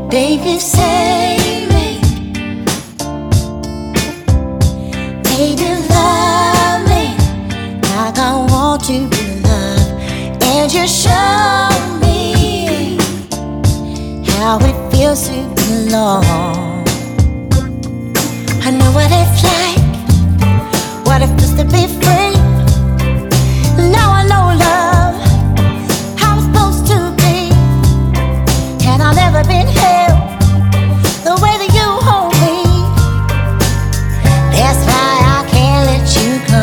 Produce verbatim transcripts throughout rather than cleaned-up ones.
Baby, save me. Baby, love me like I want to be loved, and just show me how it feels to belong. I know what it's like, what it feels to be free. Now I know love, how it's supposed to be, and I've never been held the way that you hold me. That's why I can't let you go.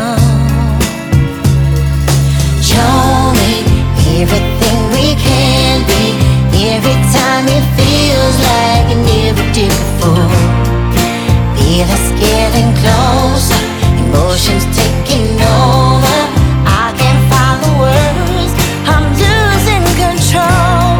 Show me everything we can be, every time it feels like it never did before. Feel us getting closer, emotions taking over. I can't find the words, I'm losing control.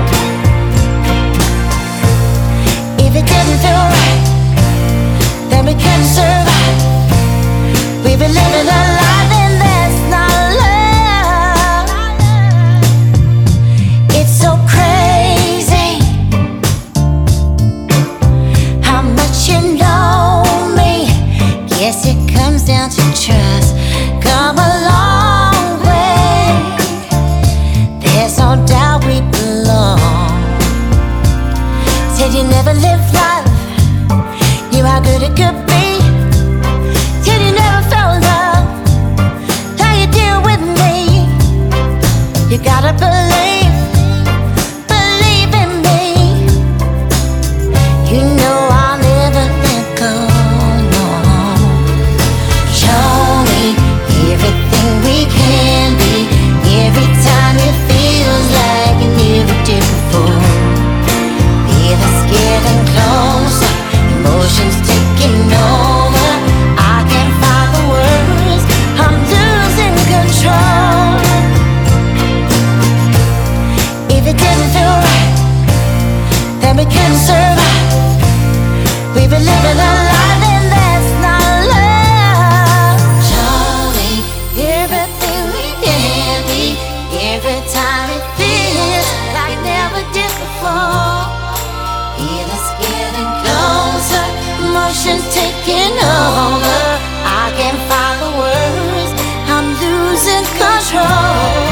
If it didn't feel right, then we couldn't survive. We've been living a life and that's not love. It's so crazy how much you know me. Guess it comes down to trust. Come a long way, there's no doubt we belong. Said you never lived life, knew how good it could be. Said you never felt love, now you deal with me. You gotta believe, believe in me. You know I'll never let go, no. Show me everything we can be, every time it feels like it never did before. Feel us getting closer, emotions taking over. I can't find the words, I'm losing control. If it didn't feel right, then we couldn't survive. We've been living a life and that's not love. Show me everything we can be, every time it feels like it never did before. Feel us getting closer, emotions taking over. I can't find the words, I'm losing control.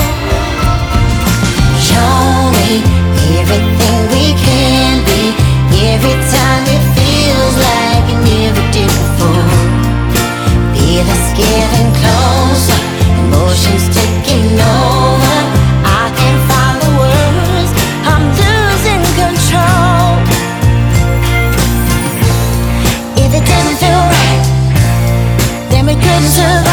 Show me everything we can be, every time it feels like it never did before. Feel us getting closer, emotions taking over. I can't find the words, I'm losing control. If it didn't feel right, then we couldn't survive.